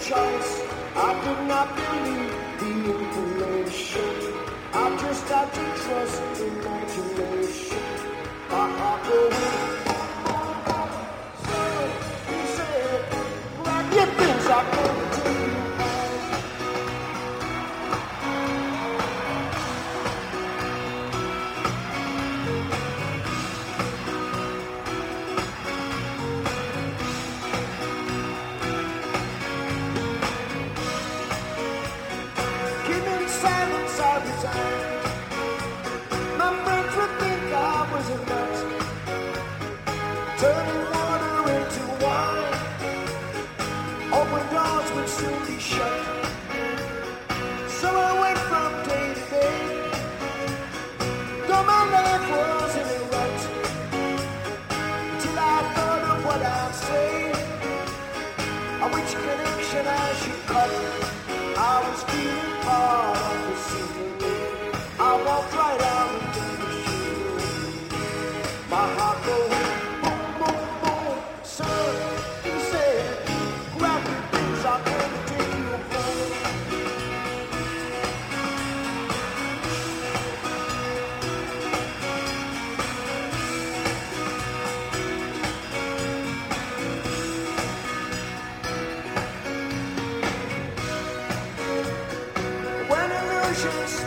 choice. I could not believe the information. I just had to trust imagination. My heart going. So he said, grab your things, I'm gonna take you home. Keeping silence, I resigned. My friends would think I was a nut, turning water into wine. Open doors would soon be shut. So I went from day to day, though my life was in a rut, till I thought of what I'd say, or which connection I should cut. I was feeling part of the scenery. I walked right out into the shade. My heart going boom, boom, boom. Sir, he said, grab your things, I'm gonna take you home. When illusions